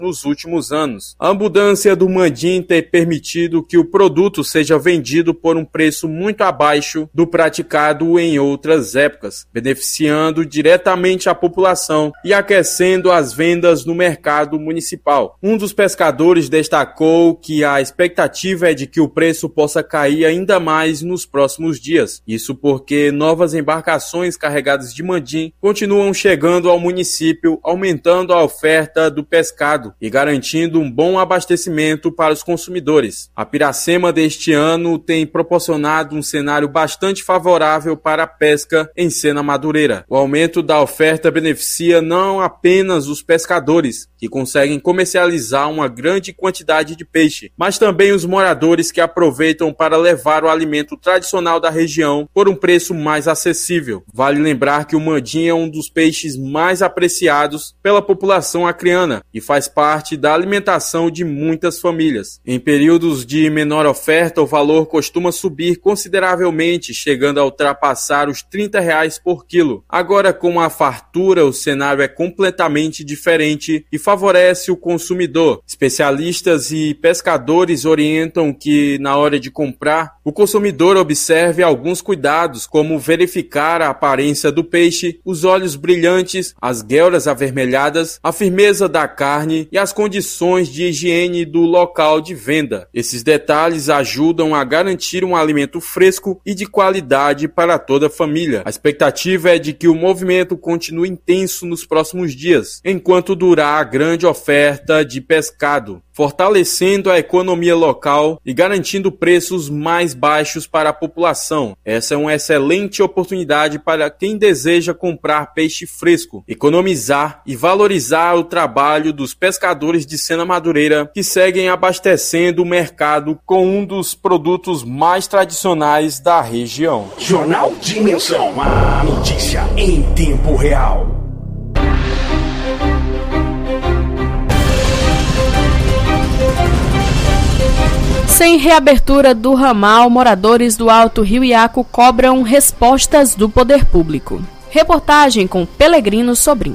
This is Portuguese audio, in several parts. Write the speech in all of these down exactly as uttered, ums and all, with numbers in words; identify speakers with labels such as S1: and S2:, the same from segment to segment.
S1: nos últimos anos. A abundância do mandim tem permitido que o produto seja vendido por um preço muito abaixo do praticado em outras épocas, beneficiando diretamente a população e aquecendo as vendas no mercado municipal. Um dos pescadores destacou que a expectativa é de que o preço possa cair ainda mais nos próximos dias. Isso porque novas embarcações carregadas de mandim continuam chegando ao município, aumentando a oferta do pescado e garantindo um bom abastecimento para os consumidores. A Piracema deste ano tem proporcionado um cenário bastante favorável para a pesca em Sena Madureira. O aumento da oferta beneficia não apenas os pescadores, que conseguem comercializar uma grande quantidade de peixe, mas também os moradores que aproveitam para levar o alimento tradicional da região por um preço mais acessível. Vale lembrar que o mandim é um dos peixes mais apreciados pela população acreana e faz parte da alimentação de muitas famílias. Em períodos de menor oferta, o valor costuma subir consideravelmente, chegando a ultrapassar os trinta reais por quilo. Agora, com a fartura, o cenário é completamente diferente e favorece o consumidor. Especialistas e pescadores orientam que, na hora de comprar, o consumidor observe alguns cuidados, como verificar a aparência do peixe, os olhos brilhantes, as guelras avermelhadas, a firmeza da carne e as condições de higiene do local de venda. Esses detalhes ajudam a garantir um alimento fresco e de qualidade para toda a família. A expectativa é de que o movimento continue intenso nos próximos dias, enquanto durar a grande oferta de pescado, fortalecendo a economia local e garantindo preços mais baixos para a população. Essa é uma excelente oportunidade para quem deseja comprar peixe fresco, economizar e valorizar o trabalho dos pescadores de Sena Madureira, que seguem abastecendo o mercado com um dos produtos mais tradicionais da região.
S2: Jornal Dimensão, a notícia em tempo real.
S3: Sem reabertura do ramal, moradores do Alto Rio Iaco cobram respostas do poder público. Reportagem com Pelegrino Sobrinho.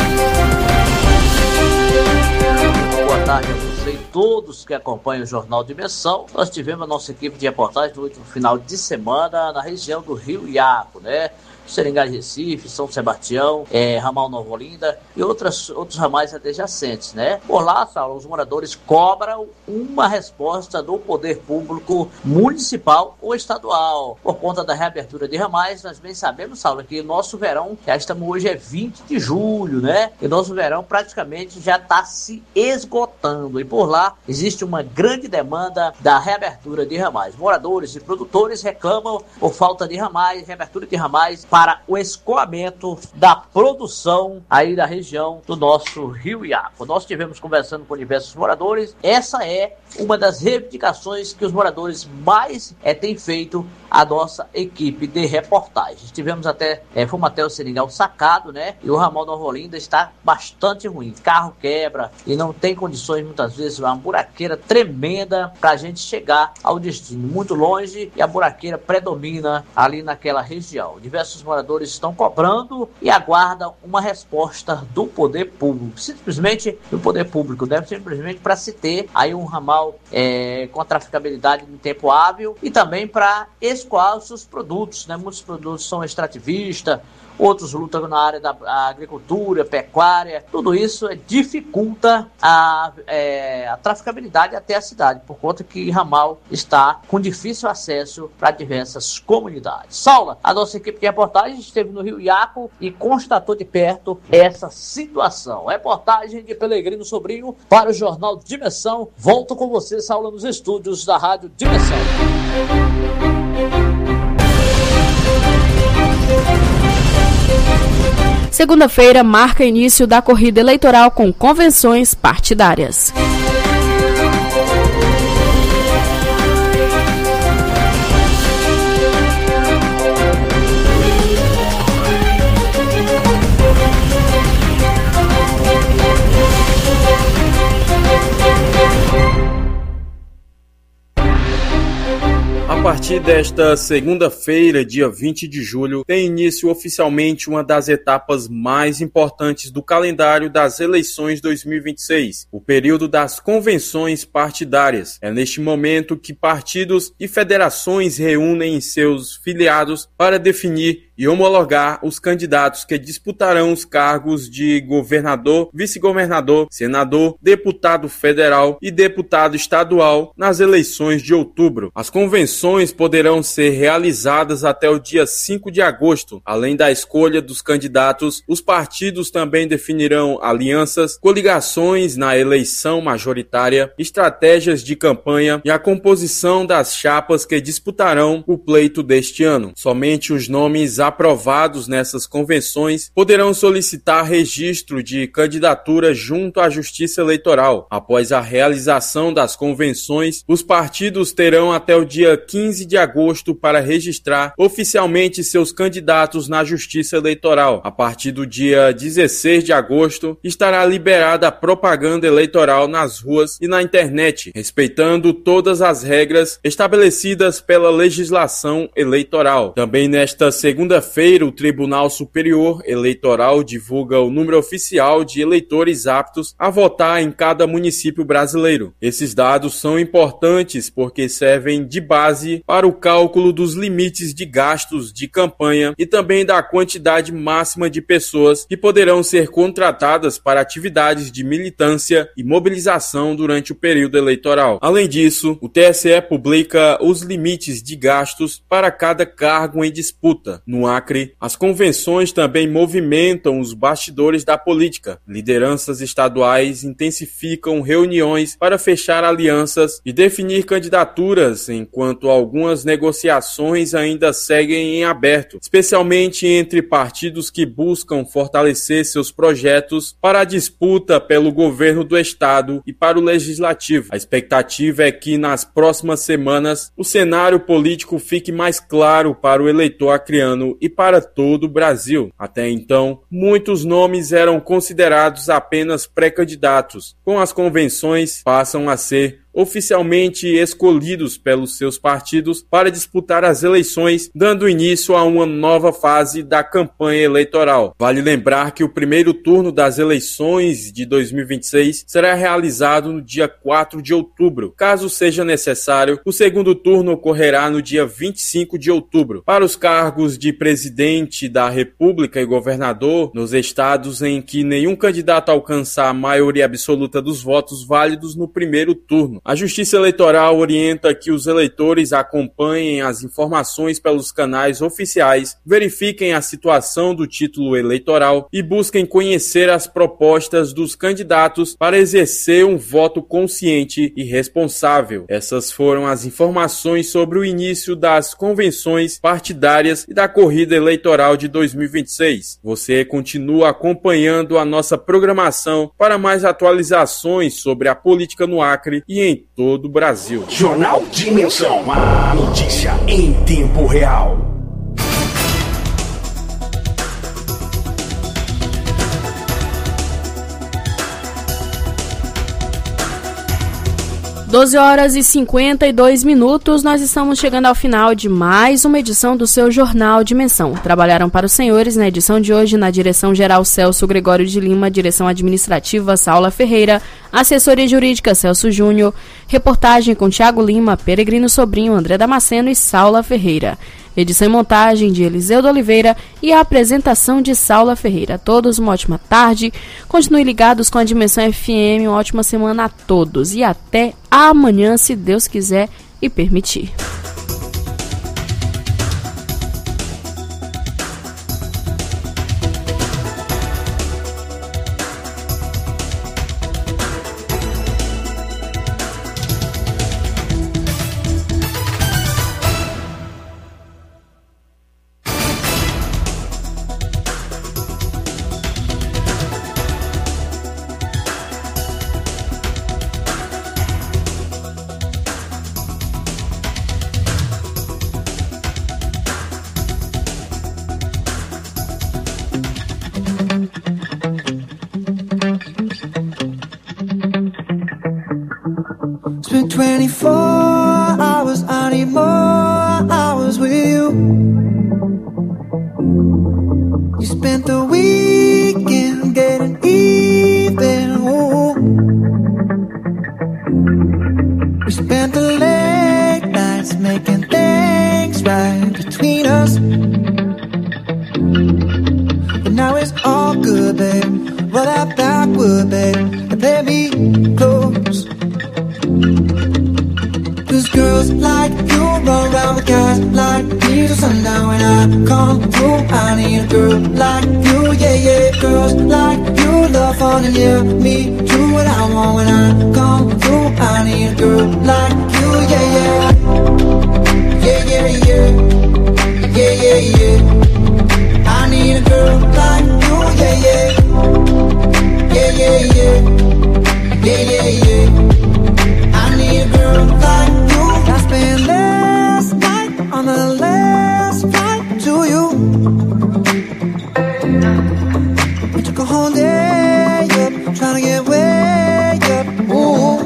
S4: Boa tarde a você e todos que acompanham o Jornal Dimensão. Nós tivemos a nossa equipe de reportagem no último final de semana na região do Rio Iaco, né? Seringal de Recife, São Sebastião, é, Ramal Nova Olinda e outras, outros ramais adjacentes, né? Por lá, Saulo, os moradores cobram uma resposta do poder público municipal ou estadual. Por conta da reabertura de ramais, nós bem sabemos, Saulo, que nosso verão, já estamos hoje é vinte de julho, né? E nosso verão praticamente já está se esgotando. E por lá existe uma grande demanda da reabertura de ramais. Moradores e produtores reclamam por falta de ramais, reabertura de ramais para o escoamento da produção aí da região do nosso Rio Iaco. Nós estivemos conversando com diversos moradores. Essa é uma das reivindicações que os moradores mais é, têm feito a nossa equipe de reportagem. Estivemos até, é, fomos até o Seringal Sacado, né? E o ramal Nova Olinda está bastante ruim. Carro quebra e não tem condições, muitas vezes, uma buraqueira tremenda para a gente chegar ao destino. Muito longe e a buraqueira predomina ali naquela região. Diversos moradores estão cobrando e aguardam uma resposta do poder público. Simplesmente do poder público, deve ser simplesmente para se ter aí um ramal é, com a traficabilidade em tempo hábil e também para escoar os seus produtos, né? Muitos produtos são extrativistas, outros lutam na área da agricultura, pecuária. Tudo isso dificulta a, é, a traficabilidade até a cidade, por conta que ramal está com difícil acesso para diversas comunidades. Saula, a nossa equipe de reportagem esteve no Rio Iaco e constatou de perto essa situação. Reportagem de Pelegrino Sobrinho para o Jornal Dimensão. Volto com você, Saula, nos estúdios da Rádio Dimensão.
S3: Segunda-feira marca início da corrida eleitoral com convenções partidárias.
S1: A partir desta segunda-feira, dia vinte de julho, tem início oficialmente uma das etapas mais importantes do calendário das eleições dois mil e vinte e seis, o período das convenções partidárias. É neste momento que partidos e federações reúnem seus filiados para definir e homologar os candidatos que disputarão os cargos de governador, vice-governador, senador, deputado federal e deputado estadual nas eleições de outubro. As convenções poderão ser realizadas até o dia cinco de agosto. Além da escolha dos candidatos, os partidos também definirão alianças, coligações na eleição majoritária, estratégias de campanha e a composição das chapas que disputarão o pleito deste ano. Somente os nomes aprovados nessas convenções poderão solicitar registro de candidatura junto à Justiça Eleitoral. Após a realização das convenções, os partidos terão até o dia quinze de agosto para registrar oficialmente seus candidatos na Justiça Eleitoral. A partir do dia dezesseis de agosto, estará liberada a propaganda eleitoral nas ruas e na internet, respeitando todas as regras estabelecidas pela legislação eleitoral. Também nesta segunda Segunda-feira, o Tribunal Superior Eleitoral divulga o número oficial de eleitores aptos a votar em cada município brasileiro. Esses dados são importantes porque servem de base para o cálculo dos limites de gastos de campanha e também da quantidade máxima de pessoas que poderão ser contratadas para atividades de militância e mobilização durante o período eleitoral. Além disso, o T S E publica os limites de gastos para cada cargo em disputa. No Acre, as convenções também movimentam os bastidores da política. Lideranças estaduais intensificam reuniões para fechar alianças e definir candidaturas, enquanto algumas negociações ainda seguem em aberto, especialmente entre partidos que buscam fortalecer seus projetos para a disputa pelo governo do estado e para o legislativo. A expectativa é que nas próximas semanas o cenário político fique mais claro para o eleitor acreano e para todo o Brasil. Até então, muitos nomes eram considerados apenas pré-candidatos. Com as convenções, passam a ser oficialmente escolhidos pelos seus partidos para disputar as eleições, dando início a uma nova fase da campanha eleitoral. Vale lembrar que o primeiro turno das eleições de dois mil e vinte e seis será realizado no dia quatro de outubro. Caso seja necessário, o segundo turno ocorrerá no dia vinte e cinco de outubro. Para os cargos de presidente da República e governador, nos estados em que nenhum candidato alcançar a maioria absoluta dos votos válidos no primeiro turno. A Justiça Eleitoral orienta que os eleitores acompanhem as informações pelos canais oficiais, verifiquem a situação do título eleitoral e busquem conhecer as propostas dos candidatos para exercer um voto consciente e responsável. Essas foram as informações sobre o início das convenções partidárias e da corrida eleitoral de dois mil e vinte e seis. Você continua acompanhando a nossa programação para mais atualizações sobre a política no Acre e em todo o Brasil.
S2: Jornal Dimensão, a notícia em tempo real.
S3: doze horas e cinquenta e dois minutos, nós estamos chegando ao final de mais uma edição do seu Jornal Dimensão. Trabalharam para os senhores na edição de hoje, na direção-geral Celso Gregório de Lima, direção administrativa Saula Ferreira, assessoria jurídica Celso Júnior, reportagem com Thiago Lima, Peregrino Sobrinho, André Damasceno e Saula Ferreira. Edição e montagem de Eliseu de Oliveira e a apresentação de Saula Ferreira. A todos uma ótima tarde. Continue ligados com a Dimensão F M. Uma ótima semana a todos. E até amanhã, se Deus quiser e permitir.
S5: twenty-four hours, I need more hours with you. You spent the weekend getting even, ooh. We spent the late nights making things right between us. But now it's all good, babe. Roll that backward, babe, and play me close. Cause girls like you run around with guys like me till sundown. When I come through, I need a girl like you, yeah, yeah. Girls like you love fun and yeah, me do what I want. When I come through, I need a girl like you, yeah, yeah. Yeah, yeah, yeah. Yeah, yeah, yeah. I need a girl like you, yeah, yeah. Yeah, yeah, yeah. Yeah, yeah, yeah. I need a girl like you. I spent last night on the last flight to you. We took a whole day up, trying to get way up. Ooh.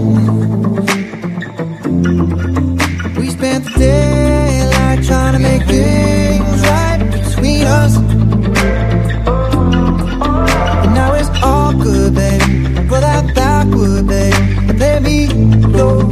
S5: We spent the daylight trying to make things right between us. And now it's all good, baby. Roll that backward, babe, and let me go.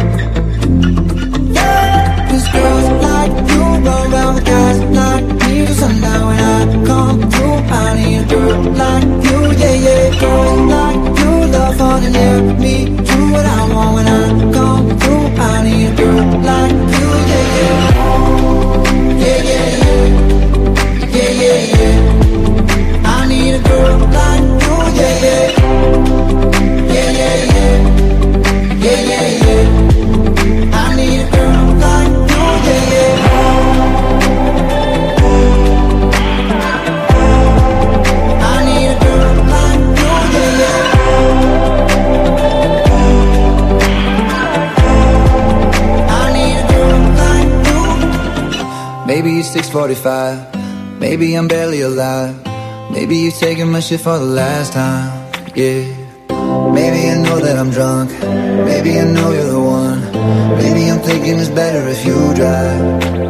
S5: Yeah, cause girls like you run around with guys like me till sundown. When I come through, I need a girl like you, yeah, yeah. Girls like you love fun and yeah, me do what I want. When I come through, I need a girl like you, yeah, yeah. Yeah, yeah, yeah. Yeah, yeah, yeah. I need a girl like you, yeah, yeah. Yeah, yeah, yeah. Yeah, yeah, yeah. I need a girl like you, yeah, yeah. I need a girl like you, yeah, yeah. I need a girl like you. Maybe it's six forty-five. Maybe I'm barely alive. Maybe you're taking my shit for the last time, yeah. Maybe I know that I'm drunk. Maybe I know you're the one. Maybe I'm thinking it's better if you drive.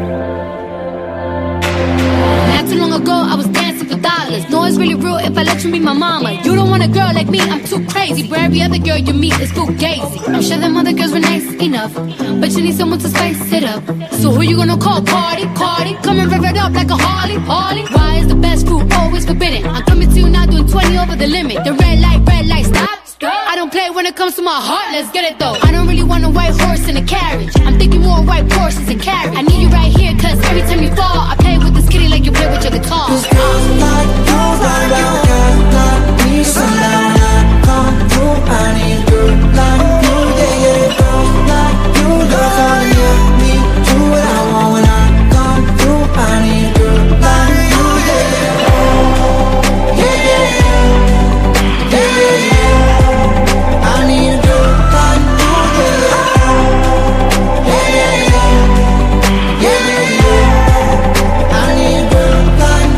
S6: Not too long ago, I was dancing for dollars. No, it's really real if I let you be my mama. You don't want a girl like me, I'm too crazy. Where every other girl you meet is fugazi. I'm sure them other girls were nice enough, but you need someone to spice it up. So who you gonna call? Cardi, Cardi. Come and rev it up like a Harley, Harley. Why is the best fruit always forbidden? I'm coming to you now doing twenty over the limit. The red light, red light, stop. I don't play when it comes to my heart, let's get it though. I don't really want a white horse in a carriage. I'm thinking more white Porsches and carriage. I need you right here, cause every time you fall, I play with this kitty like you play with your guitar.
S5: Cause girls like you run around, guys like me sundown. When I come through, I need a girl like you, yeah, yeah. Girls like you love fun, yeah, me do what I want. When I come through, I need a girl like you, yeah, yeah. Yeah, yeah, yeah. Yeah, yeah, yeah. I need a girl like you, yeah, yeah. Yeah, yeah, yeah. Yeah, yeah, yeah. I need a girl like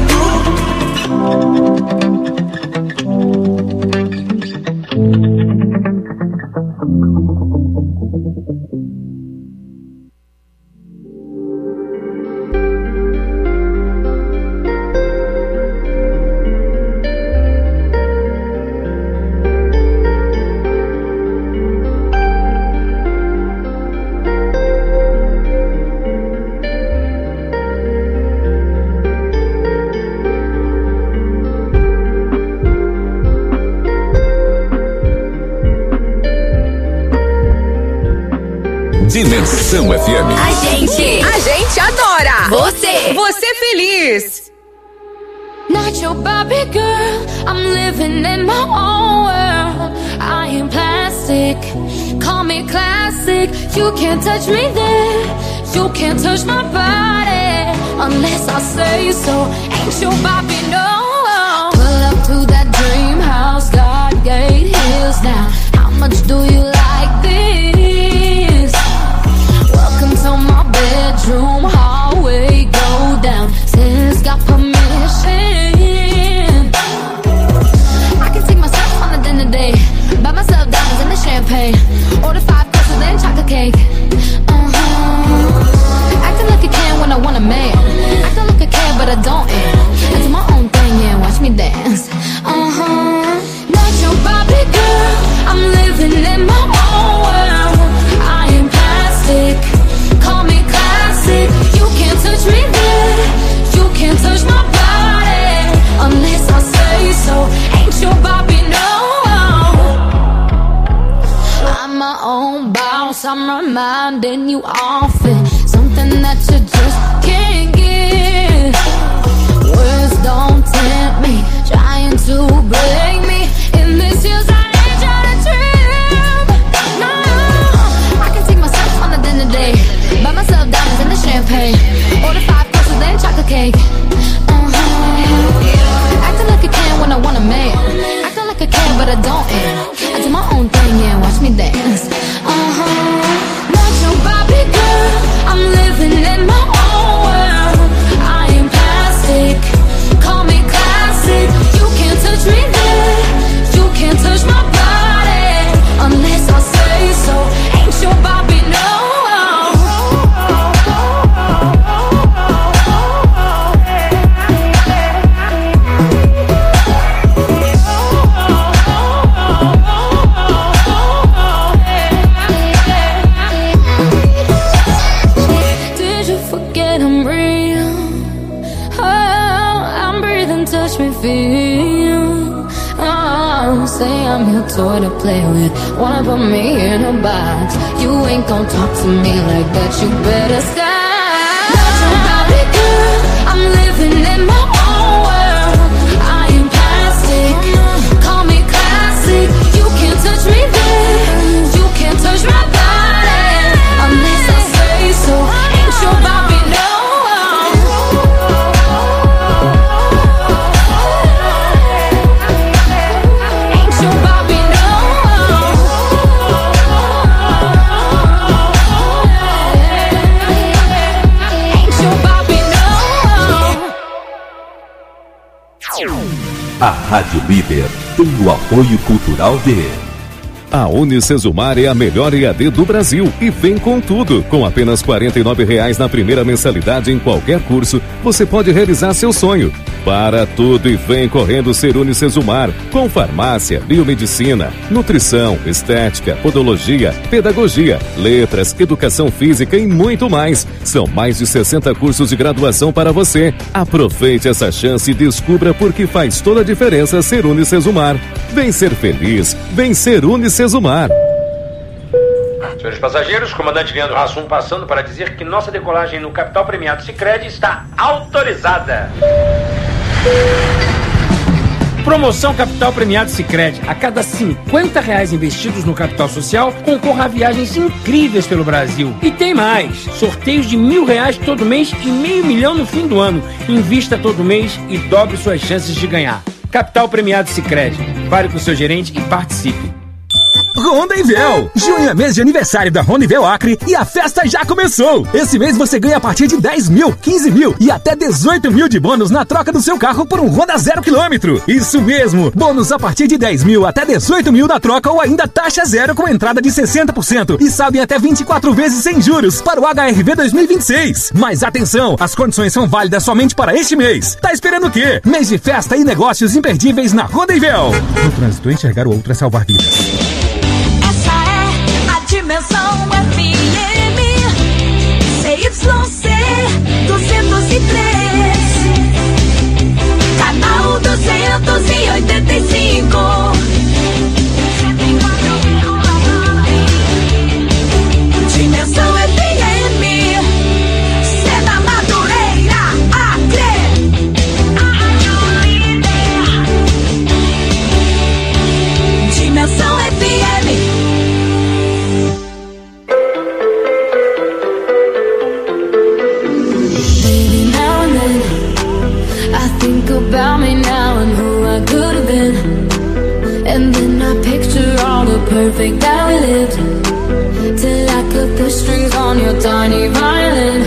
S7: Dimensão F M.
S8: A gente, a gente adora. Você, você feliz.
S6: Not your Barbie girl, I'm living in my own world. I am plastic, call me classic. You can't touch me there, you can't touch my body unless I say so. Ain't your Barbie, no. Pull up to that dream house, God gate hills now. How much do you like this? Welcome to my bedroom, hallway, go down. Sis got permission. I can take myself on a dinner date, buy myself diamonds and the champagne, order five courses and chocolate cake. Uh-huh. my own bounce. I'm reminding you often, something that you just can't get. Words don't tempt me, trying to break me. In this year's I ain't trying to trip. No, I can take myself on a dinner day, buy myself diamonds and the champagne, order five courses then chocolate cake. Uh-huh. Acting like a can when I want a man, acting like a can but I don't. I do my own thing, yeah, watch me dance. Uh-huh. Not your Barbie girl, I'm living in my own world. I am plastic, call me classic. You can't touch me there, you can't touch my body unless I say so. Ain't your Barbie, no. Feel, oh, say I'm your toy to play with, wanna put me in a box. You ain't gon' talk to me like that, you better stop. Not your Barbie girl, I'm living in my own world. I am plastic, call me classic. You can't touch me there, you can't touch my body unless I say so. Ain't your Barbie, no.
S7: A Rádio Líder tem o apoio cultural de... A Unicesumar é a melhor E A D do Brasil e vem com tudo. Com apenas quarenta e nove reais na primeira mensalidade em qualquer curso, você pode realizar seu sonho. Para tudo e vem correndo ser Unicesumar, com farmácia, biomedicina, nutrição, estética, podologia, pedagogia, letras, educação física e muito mais. São mais de sessenta cursos de graduação para você. Aproveite essa chance e descubra por que faz toda a diferença ser Unicesumar. Vem ser feliz, vem ser Unicesumar.
S9: Senhores passageiros, comandante Leandro Hassum passando para dizer que nossa decolagem no Capital Premiado Sicredi está autorizada.
S10: Promoção Capital Premiado Sicredi. A cada cinquenta reais investidos no capital social, concorra a viagens incríveis pelo Brasil. E tem mais. Sorteios de mil reais todo mês e meio milhão no fim do ano. Invista todo mês e dobre suas chances de ganhar. Capital Premiado Sicredi. Fale com o seu gerente e participe.
S11: Rondevel! Junho é mês de aniversário da Rondevel Acre e a festa já começou! Esse mês você ganha a partir de dez mil, quinze mil e até dezoito mil de bônus na troca do seu carro por um Honda zero quilômetro. Isso mesmo! Bônus a partir de dez mil até dezoito mil na troca ou ainda taxa zero com entrada de sessenta por cento e saldo em até vinte e quatro vezes sem juros para o H R V dois mil e vinte e seis. Mas atenção, as condições são válidas somente para este mês. Tá esperando o quê? Mês de festa e negócios imperdíveis na Rondevel. No trânsito, enxergar o outro é salvar vidas.
S12: Dimensão F M C Y C duzentos e três, canal duzentos e oitenta e cinco. Dimensão F M, Seda Madureira, Acre. Dimensão F M. About me now and who I could have been, and then I picture all the perfect that we lived, till I cut the strings on your tiny violin.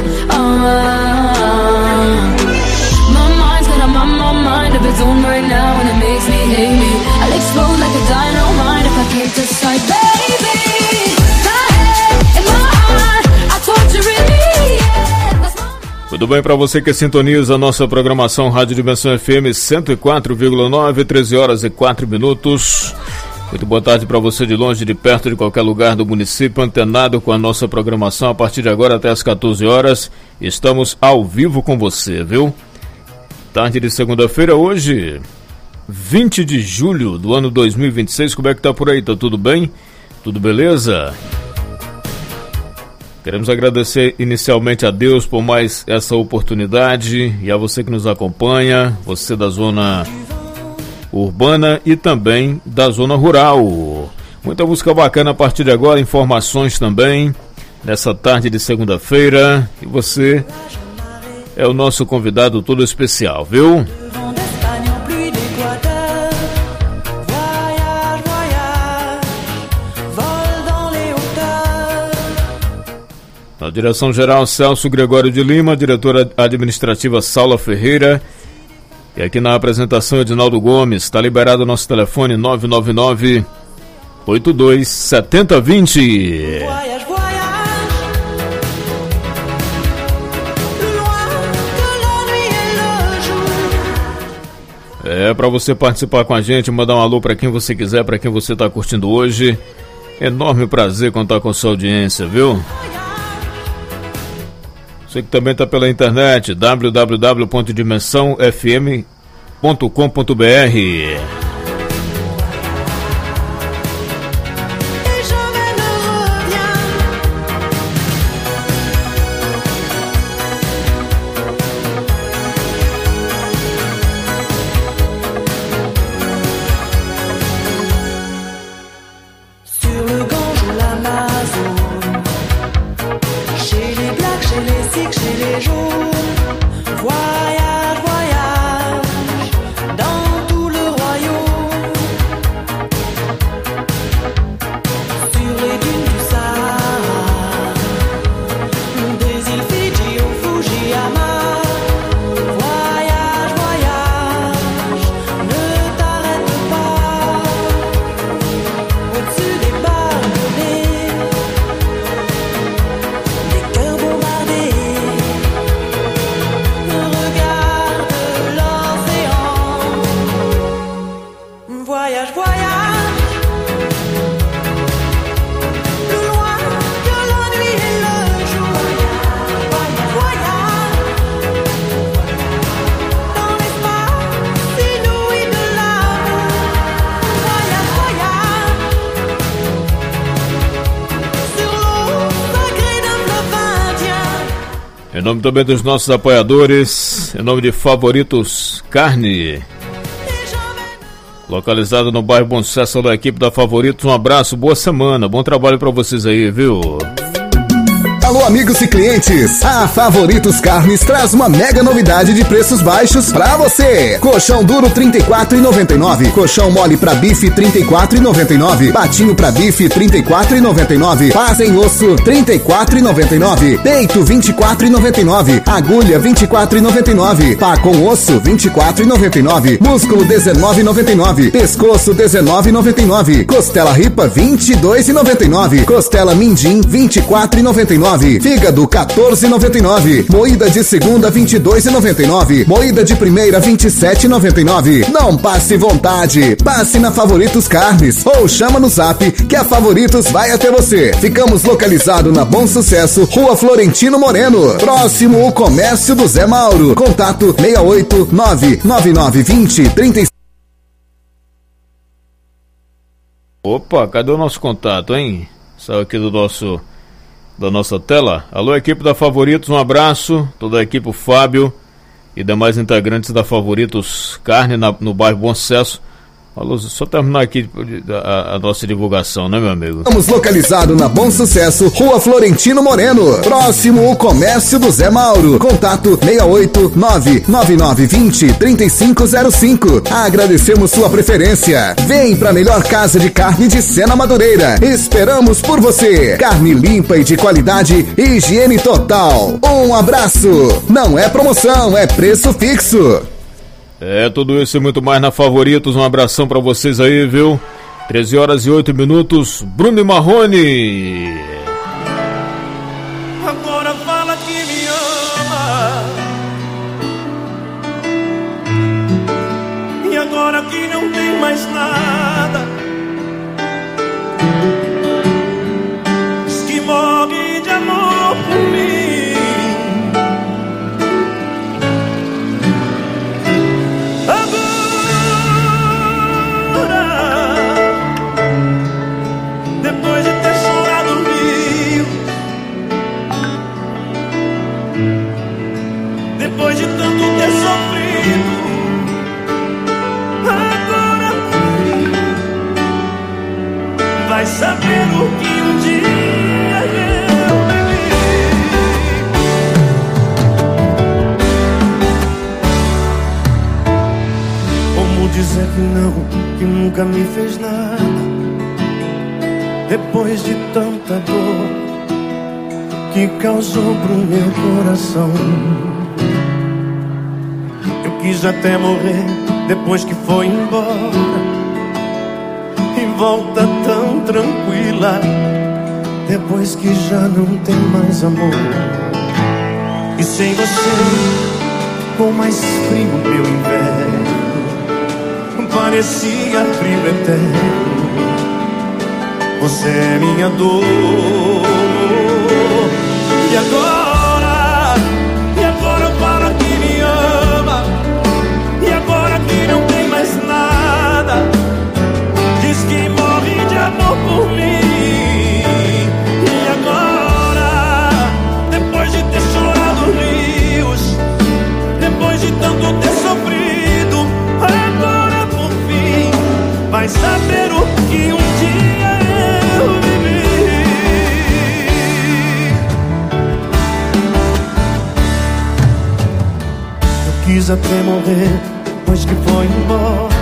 S12: Oh, my mind's got a my, my mind of its own right now, and it makes me hate me. I'll explode like a dynamite if I can't decide, baby. My head and my heart, I torture in me, yeah.
S1: Tudo bem para você que sintoniza a nossa programação Rádio Dimensão F M cento e quatro vírgula nove, treze horas e quatro minutos. Muito boa tarde para você de longe, de perto, de qualquer lugar do município, antenado com a nossa programação a partir de agora até as quatorze horas. Estamos ao vivo com você, viu? Tarde de segunda-feira, hoje, vinte de julho do ano dois mil e vinte e seis. Como é que tá por aí? Tá tudo bem?
S13: Tudo beleza? Queremos agradecer inicialmente a Deus por mais essa oportunidade e a você que nos acompanha, você da zona urbana e também da zona rural. Muita música bacana a partir de agora, informações também, nessa tarde de segunda-feira, e você é o nosso convidado todo especial, viu? Na direção-geral, Celso Gregório de Lima, diretora administrativa Saula Ferreira. E aqui na apresentação, Edinaldo Gomes. Está liberado o nosso telefone nove nove nove, oito dois sete zero dois zero. É, para você participar com a gente, mandar um alô para quem você quiser, para quem você está curtindo hoje. Enorme prazer contar com a sua audiência, viu? Você que também está pela internet, w w w ponto dimensão f m ponto com ponto b r. Em nome também dos nossos apoiadores, em nome de Favoritos Carne, localizado no bairro Bom Sucesso, da equipe da Favoritos, um abraço, boa semana, bom trabalho pra vocês aí, viu?
S14: Alô, amigos e clientes, a Favoritos Carnes traz uma mega novidade de preços baixos pra você. Colchão duro trinta e quatro reais e noventa e nove centavos, colchão mole pra bife trinta e quatro reais e noventa e nove centavos, patinho pra bife trinta e quatro reais e noventa e nove centavos, paz em osso trinta e quatro reais e noventa e nove centavos, peito vinte e quatro reais e noventa e nove centavos, agulha vinte e quatro reais e noventa e nove centavos, pá com osso vinte e quatro reais e noventa e nove centavos, músculo dezenove reais e noventa e nove centavos, pescoço dezenove reais e noventa e nove centavos, costela ripa vinte e dois reais e noventa e nove centavos, costela mindim vinte e quatro reais e noventa e nove centavos, fígado quatorze reais e noventa e nove centavos, moída de segunda vinte e dois reais e noventa e nove centavos, moída de primeira vinte e sete reais e noventa e nove centavos. Não passe vontade, passe na Favoritos Carnes ou chama no Zap que a Favoritos vai até você. Ficamos localizados na Bom Sucesso, Rua Florentino Moreno, próximo ao comércio do Zé Mauro. Contato seis oito nove nove nove dois zero três cinco.
S13: Opa, cadê o nosso contato, hein? Saiu aqui do nosso da nossa tela. Alô, equipe da Favoritos, um abraço, toda a equipe, o Fábio e demais integrantes da Favoritos Carne na, no bairro Bom Sucesso. Alô, só terminar aqui a, a nossa divulgação, né, meu amigo?
S14: Estamos localizados na Bom Sucesso, Rua Florentino Moreno, próximo ao comércio do Zé Mauro. Contato seis oito nove nove nove dois zero três cinco zero cinco. Agradecemos sua preferência. Vem pra melhor casa de carne de Sena Madureira. Esperamos por você. Carne limpa e de qualidade, higiene total. Um abraço. Não é promoção, é preço fixo.
S13: É, tudo isso e muito mais na Favoritos. Um abração pra vocês aí, viu? treze horas e oito minutos. Bruno e Marrone.
S15: Agora fala que me ama. E agora que não tem mais nada. Diz que morre de amor por mim. Depois dizer que não, que nunca me fez nada. Depois de tanta dor que causou pro meu coração, eu quis até morrer depois que foi embora. E volta tão tranquila depois que já não tem mais amor. E sem você ficou mais frio meu inverno, parecia frio eterno. Você é minha dor. E agora, e agora para que me ama, e agora que não tem mais nada, diz que morre de amor por mim. E agora, depois de ter chorado rios, depois de tanto ter sofrido, agora por fim vai saber o que um dia eu vivi. Eu quis até morrer depois que foi embora.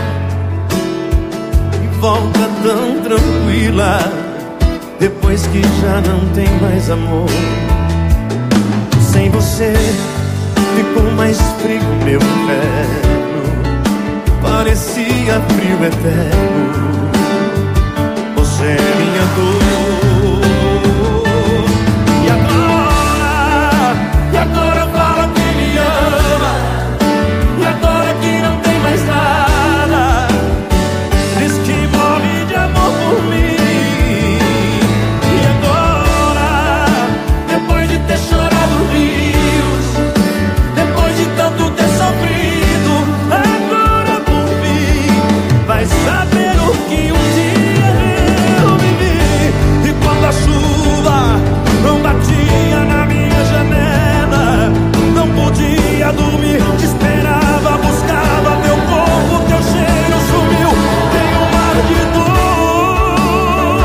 S15: E volta tão tranquila depois que já não tem mais amor. Sem você ficou mais frio meu inverno, parecia frio eterno. Você é minha dor. E agora, e agora fala que me ama, e agora que não tem mais nada, diz que morre de amor por mim. E agora, depois de ter chorado rios, depois de tanto ter sofrido, agora por fim vai saber o que um dia eu vivi. E quando a chuva não batia na minha janela, não podia dormir, te esperava, buscava teu corpo, teu cheiro sumiu, tem um mar de dor.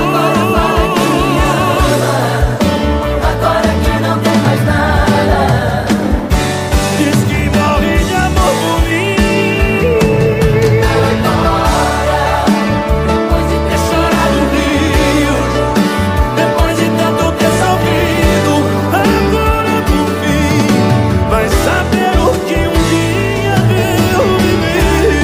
S5: Agora que não tem mais nada,
S15: Diz que morre de amor por mim.
S5: agora,
S15: Depois de ter chorado rios, depois de tanto ter sofrido, agora por fim vai saber o que um dia eu vivi.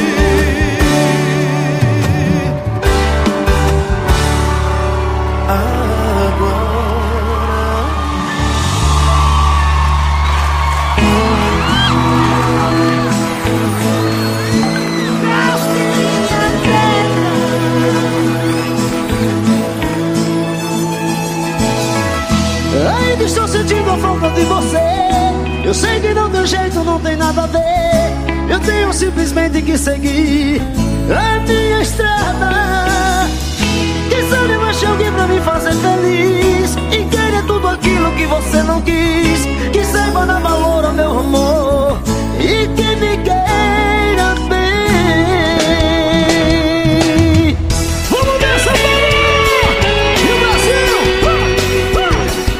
S5: ainda estou sentindo a falta de você. Eu sei que não deu jeito, não tem nada a ver. Eu tenho simplesmente que seguir a minha estrada. Quem sabe eu achei alguém pra me fazer feliz e querer tudo aquilo que você não quis. Que saiba dar valor ao meu amor e que me queira bem. Vamos nessa, Pará! E o Brasil! Uh, uh!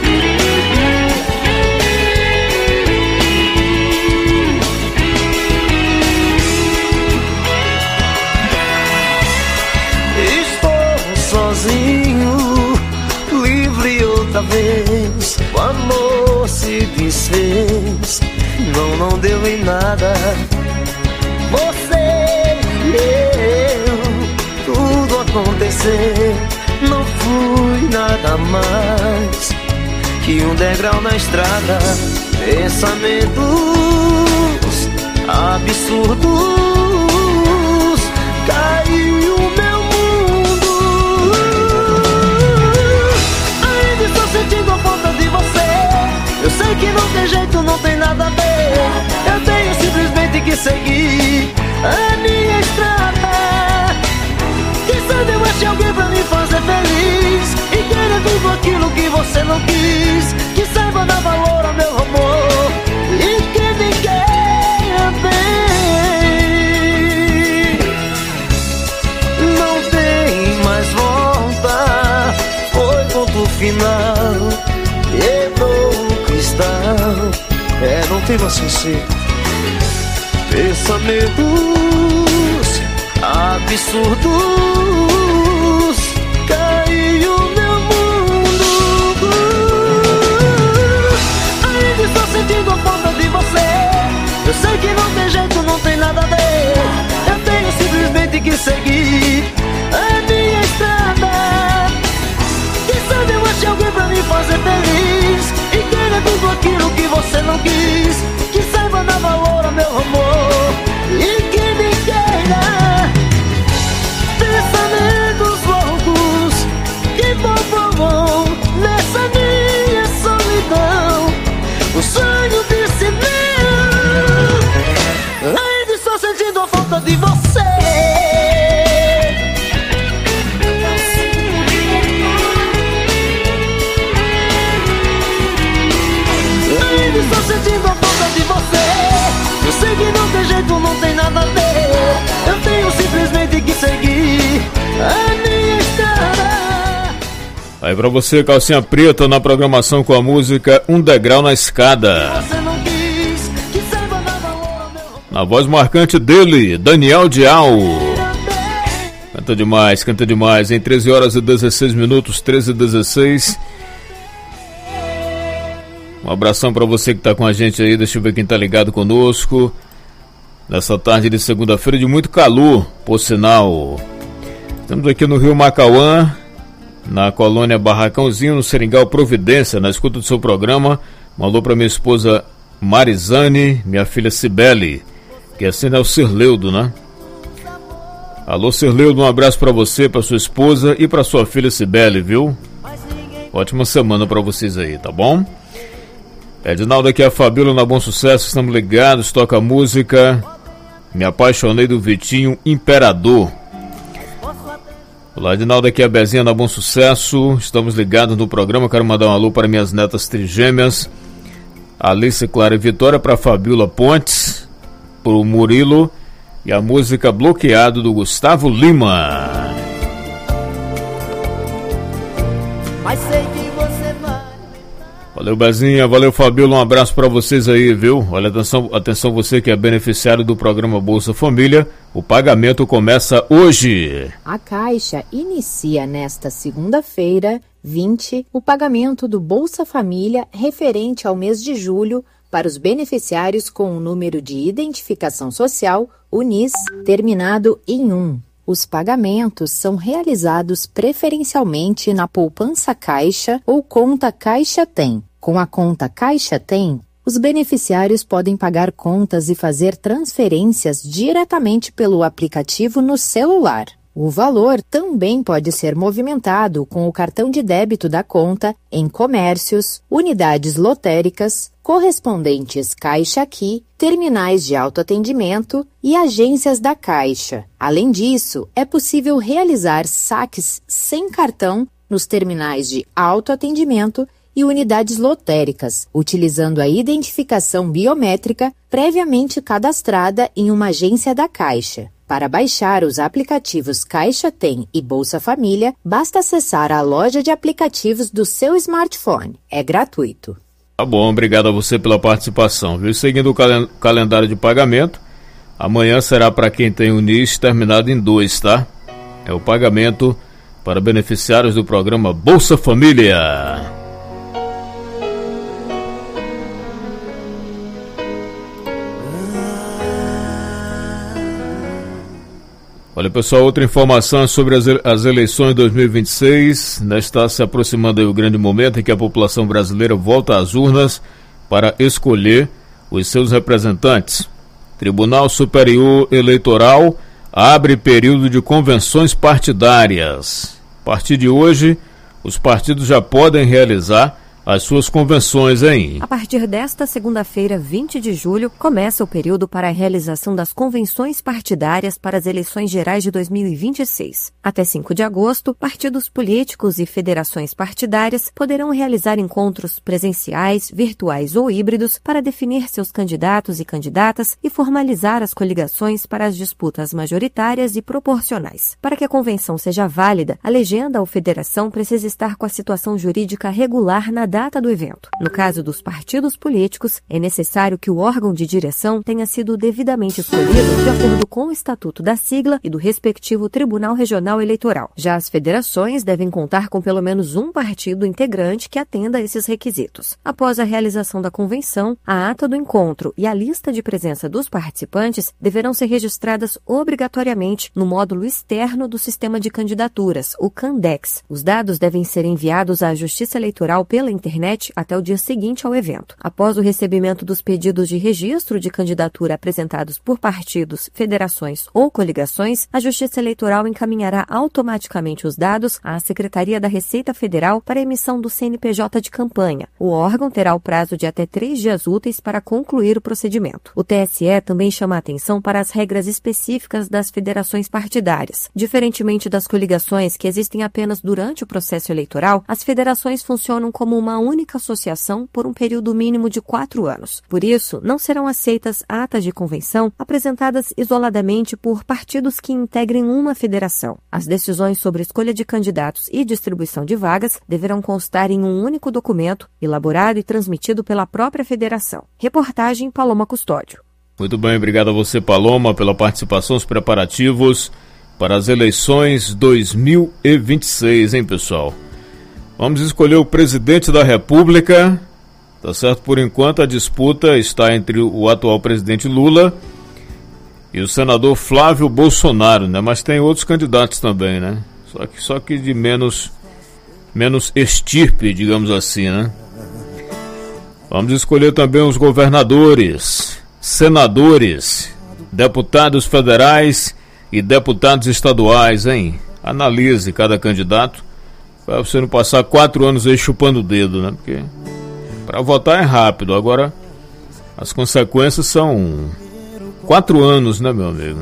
S5: Estou sozinho, livre outra vez. O amor se desfez, não, não deu em nada. Você e eu, tudo aconteceu. Não fui nada mais que um degrau na estrada. Pensamentos absurdos, caiu o meu mundo. Ainda estou sentindo a falta de você. Eu sei que não tem jeito, não tem nada a ver. Eu tenho simplesmente que seguir a minha estrada. Quem sabe eu achei alguém pra me fazer feliz e querer tudo aquilo que você não quis. Que saiba dar valor ao meu amor e que me queira bem. Não tem mais volta, foi ponto final. Quebrou o cristal, é, não tem mais sossego. Pensamentos
S15: absurdos. Caiu meu mundo. Ainda estou sentindo a falta de você. Eu sei que não tem jeito, não tem nada a ver. Eu tenho simplesmente que seguir a minha estrada. Quem sabe eu achei alguém pra me fazer feliz e querer tudo aquilo que você não quis. Que saiba dar valor ao meu amor e que me queira. Pensamentos loucos que povoam nessa minha solidão. O sonho disse não. Ainda estou sentindo a falta de você. Ainda estou sentindo a falta de você. Eu sei que não tem jeito, não tem nada a ver. Eu tenho simplesmente que seguir a minha estrada.
S13: Aí pra você, calcinha preta, na programação com a música Um Degrau na Escada. Na voz marcante dele, Daniel Dial. Canta demais, canta demais. Em treze horas e dezesseis minutos, treze e dezesseis. Um abração pra você que tá com a gente aí. Deixa eu ver quem tá ligado conosco nessa tarde de segunda-feira de muito calor, por sinal. Estamos aqui no Rio Macauã, na colônia Barracãozinho, no Seringal Providência, na escuta do seu programa. Um alô pra minha esposa Marizane, minha filha Cibele, que assim é o Cirleudo, né? Alô Cirleudo, um abraço pra você, pra sua esposa e pra sua filha Cibele, viu? Ótima semana pra vocês aí, tá bom? Edinaldo aqui, a Fabíola na Bom Sucesso, estamos ligados, toca música. Me apaixonei do Vitinho Imperador. Olá, Edinaldo aqui, a Bezinha na Bom Sucesso, estamos ligados no programa. Quero mandar um alô para minhas netas trigêmeas, Alice, Clara e Vitória, para Fabíola Pontes, pro Murilo, e a música Bloqueado do Gustavo Lima.
S15: Mas sei que você vai.
S13: Valeu, Bezinha, valeu, Fabíola, um abraço pra vocês aí, viu? Olha, atenção, atenção você que é beneficiário do programa Bolsa Família, o pagamento começa hoje.
S16: A Caixa inicia nesta segunda-feira, vinte, o pagamento do Bolsa Família referente ao mês de julho para os beneficiários com o número de identificação social, U N I S, terminado em um. Os pagamentos são realizados preferencialmente na poupança Caixa ou conta Caixa Tem. Com a conta Caixa Tem, os beneficiários podem pagar contas e fazer transferências diretamente pelo aplicativo no celular. O valor também pode ser movimentado com o cartão de débito da conta em comércios, unidades lotéricas, correspondentes Caixa Aqui, terminais de autoatendimento e agências da Caixa. Além disso, é possível realizar saques sem cartão nos terminais de autoatendimento e unidades lotéricas, utilizando a identificação biométrica previamente cadastrada em uma agência da Caixa. Para baixar os aplicativos Caixa Tem e Bolsa Família, basta acessar a loja de aplicativos do seu smartphone. É gratuito.
S13: Tá bom, obrigado a você pela participação, viu? Seguindo o calen- calendário de pagamento, amanhã será para quem tem o N I S terminado em dois, tá? É o pagamento para beneficiários do programa Bolsa Família. Olha, pessoal, outra informação sobre as, as eleições de dois mil e vinte e seis. Né, está se aproximando aí o grande momento em que a população brasileira volta às urnas para escolher os seus representantes. Tribunal Superior Eleitoral abre período de convenções partidárias. A partir de hoje, os partidos já podem realizar as suas convenções, hein?
S17: A partir desta segunda-feira, vinte de julho, começa o período para a realização das convenções partidárias para as eleições gerais de dois mil e vinte e seis. Até cinco de agosto, partidos políticos e federações partidárias poderão realizar encontros presenciais, virtuais ou híbridos para definir seus candidatos e candidatas e formalizar as coligações para as disputas majoritárias e proporcionais. Para que a convenção seja válida, a legenda ou federação precisa estar com a situação jurídica regular na data do evento. No caso dos partidos políticos, é necessário que o órgão de direção tenha sido devidamente escolhido de acordo com o estatuto da sigla e do respectivo Tribunal Regional Eleitoral. Já as federações devem contar com pelo menos um partido integrante que atenda a esses requisitos. Após a realização da convenção, a ata do encontro e a lista de presença dos participantes deverão ser registradas obrigatoriamente no módulo externo do Sistema de Candidaturas, o Candex. Os dados devem ser enviados à Justiça Eleitoral pela internet até o dia seguinte ao evento. Após o recebimento dos pedidos de registro de candidatura apresentados por partidos, federações ou coligações, a Justiça Eleitoral encaminhará automaticamente os dados à Secretaria da Receita Federal para emissão do C N P J de campanha. O órgão terá o prazo de até três dias úteis para concluir o procedimento. O T S E também chama a atenção para as regras específicas das federações partidárias. Diferentemente das coligações, que existem apenas durante o processo eleitoral, as federações funcionam como uma única associação por um período mínimo de quatro anos. Por isso, não serão aceitas atas de convenção apresentadas isoladamente por partidos que integrem uma federação. As decisões sobre escolha de candidatos e distribuição de vagas deverão constar em um único documento, elaborado e transmitido pela própria federação. Reportagem Paloma Custódio.
S13: Muito bem, obrigado a você, Paloma, pela participação, os preparativos para as eleições dois mil e vinte e seis, hein, pessoal? Vamos escolher o presidente da República, tá certo? Por enquanto a disputa está entre o atual presidente Lula e o senador Flávio Bolsonaro, né? Mas tem outros candidatos também, né? Só que, só que de menos, menos estirpe, digamos assim, né? Vamos escolher também os governadores, senadores, deputados federais e deputados estaduais, hein? Analise cada candidato para você não passar quatro anos aí chupando o dedo, né? Porque para votar é rápido, agora as consequências são quatro anos, né, meu amigo?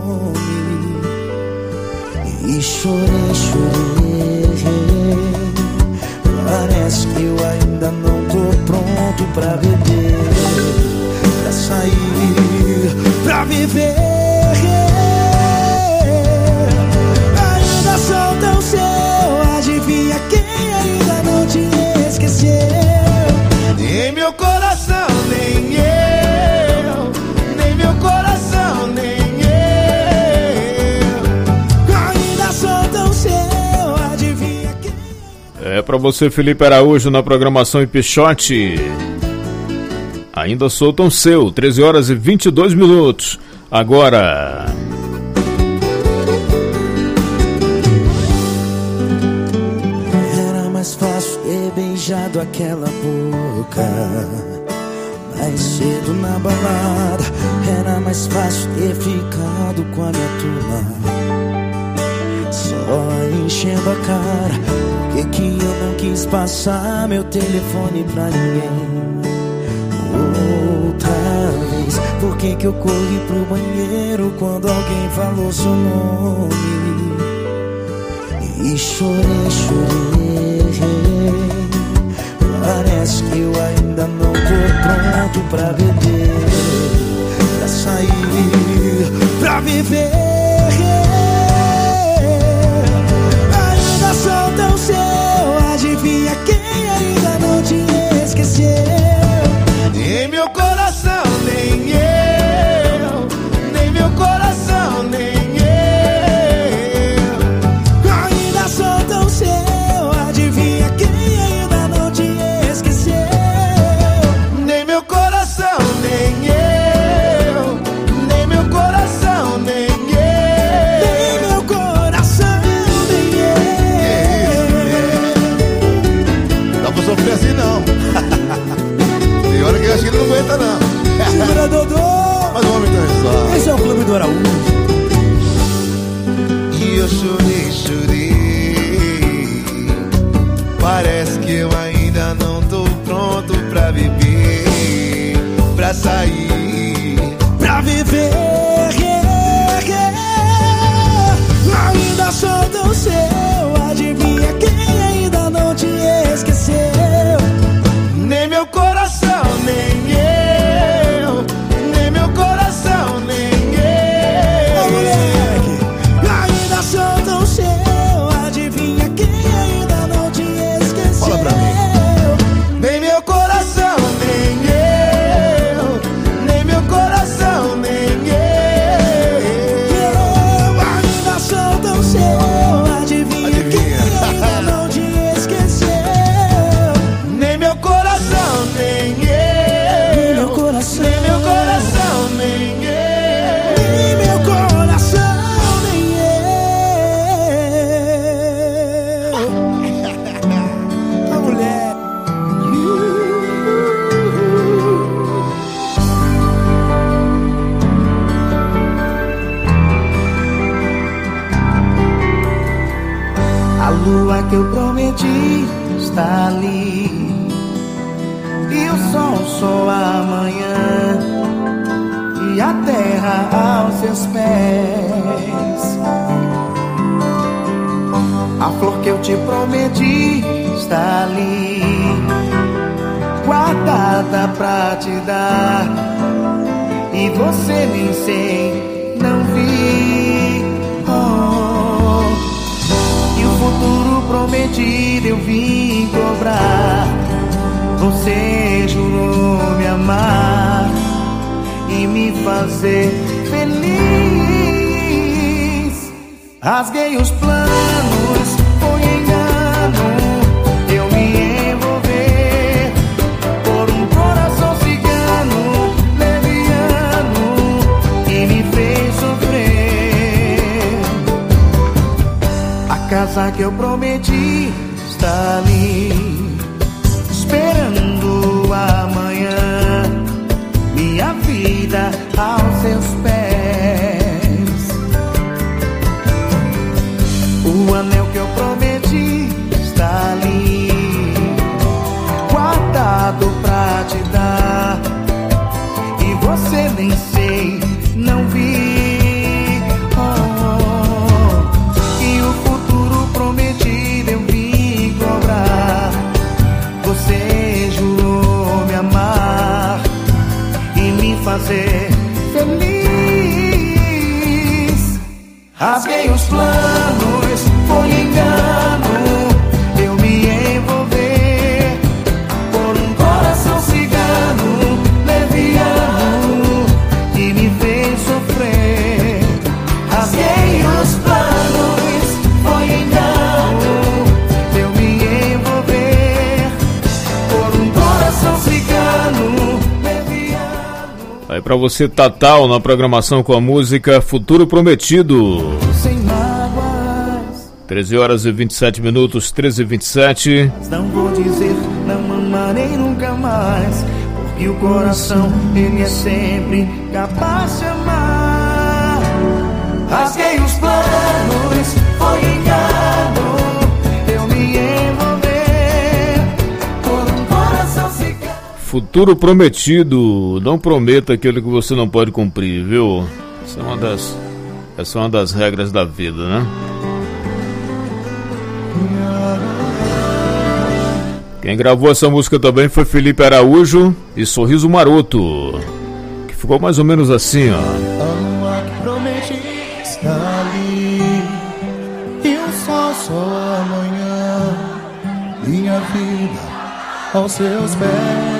S5: E chorei, chorei, parece que eu ainda não tô pronto pra beber, pra sair, pra viver. Ainda sou tão seu, adivinha quem ainda não te esqueceu? Nem meu coração, nem eu, nem meu coração, nem eu. Ainda sou tão seu, adivinha quem.
S13: É pra você, Felipe Araújo, na programação em Pichote. Ainda sou tão seu, treze horas e vinte e dois minutos. Agora.
S5: Era mais fácil ter beijado aquela boca mais cedo na balada. Era mais fácil ter ficado com a minha turma, só enchendo a cara. Por que que eu não quis passar meu telefone pra ninguém? Outra vez, por que que eu corri pro banheiro quando alguém falou seu nome? E chorei, chorei, parece que eu ainda não tô pronto pra beber, pra sair, pra viver. Ainda sou tão seu, adivinha quem ainda não te esqueceu? Nem meu coração, nem eu, nem meu coração, nem eu. Ainda sou tão seu, adivinha quem ainda não te esqueceu? Nem meu coração, nem eu, nem meu coração, nem eu. Nem meu coração, nem eu.
S18: Dá pra sofrer assim não. Tem hora que eu acho que ele não aguenta não.
S5: Segura, Dodô!
S18: Mas o homem dançar.
S5: Esse é o Clube do Araújo.
S18: E eu chorei, chorei, parece que eu ainda não tô pronto pra beber, pra sair,
S5: pra viver. Ainda sou tão seu, adivinha quem ainda não te esqueceu? Nem meu coração, nem eu, nem meu coração, nem eu. Ô, moleque, ainda sou tão seu, adivinha quem ainda não te esqueceu?
S18: Fala pra mim.
S15: prometi está ali, e o sol só amanhã, e a terra aos seus pés. A flor que eu te prometi está ali, guardada pra te dar, e você nem sei, não vi. Oh, e o futuro prometido eu vim cobrar. Você jurou me amar e me fazer feliz. Rasguei os planos, foi engano eu me envolver por um coração cigano, leviano, que me fez sofrer. A casa que eu prometi está ali, esperando amanhã, minha vida aos seus pés. O anel que eu prometi está ali, guardado pra te dar, e você nem sei, não vi. Oh, e o futuro prometido eu vim cobrar. Você jurou me amar e me fazer feliz. Rasguei os planos, foi engano eu me envolver por um coração cigano, leviano, que me fez sofrer. Rasguei os planos, foi engano eu me envolver por um coração cigano, leviano.
S13: Aí pra você, Tatal, na programação com a música Futuro Prometido.
S15: Sem mágoas,
S13: treze horas e vinte e sete minutos, treze e vinte e sete.
S15: não vou dizer não amarei nunca mais, porque o coração ele é sempre capaz de amar. Rasguei os planos, foi engano eu me envolver por um coração cigano.
S13: Futuro Prometido. Não prometa aquilo que você não pode cumprir, viu? Essa é uma das, essa é uma das regras da vida, né? Quem gravou essa música também foi Felipe Araújo e Sorriso Maroto, que ficou mais ou menos assim, ó.
S15: A lua que prometi está ali, e o sol só amanhã, minha vida aos seus pés.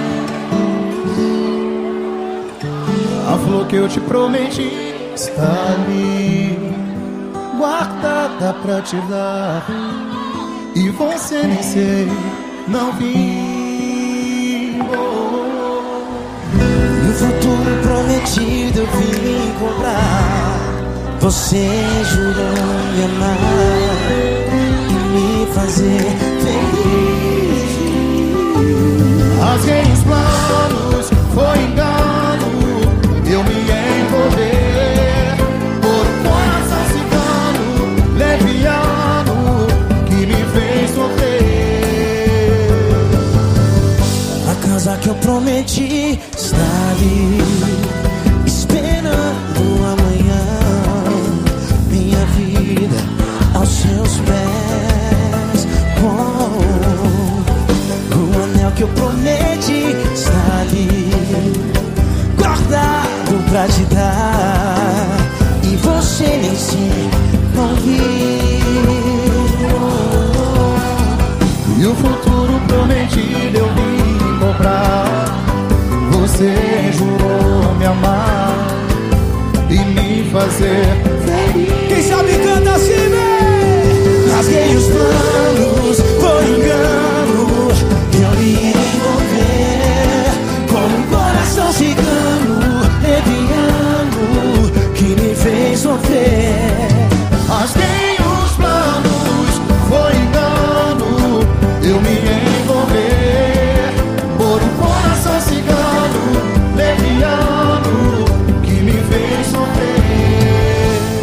S15: A flor que eu te prometi está ali, guardada pra te dar, e você nem sei, não vi. Oh. E o futuro prometido eu vim cobrar. Você jurou me amar e me fazer feliz. Rasguei os planos, foi engano eu me envolver por um coração cigano, leviano, que me fez sofrer. A casa que eu prometi está ali, esperando amanhã, minha vida aos seus pés. Oh, o anel que eu prometi está ali, guardado pra te dar, e você nem se não viu. E o futuro prometido eu vim comprar. Você jurou me amar e me fazer feliz. Quem sabe canta assim, né? Rasguei os planos, foi engano eu me envolver como um coração cigano, leviano, que me fez sofrer. Rasguei os planos, foi engano eu me envolver por um coração cigano, leviano, que me fez sofrer.